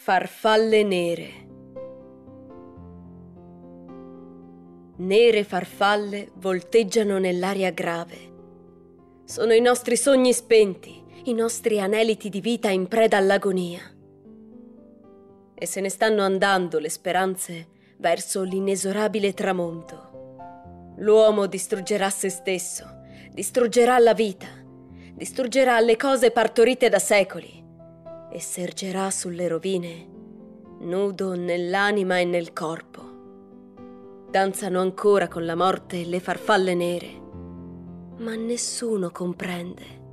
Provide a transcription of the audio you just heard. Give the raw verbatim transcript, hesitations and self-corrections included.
Farfalle nere. Nere farfalle volteggiano nell'aria grave. Sono i nostri sogni spenti, i nostri aneliti di vita in preda all'agonia. E se ne stanno andando le speranze verso l'inesorabile tramonto. L'uomo distruggerà se stesso, distruggerà la vita, distruggerà le cose partorite da secoli e sergerà sulle rovine, nudo nell'anima e nel corpo. Danzano ancora con la morte le farfalle nere, ma nessuno comprende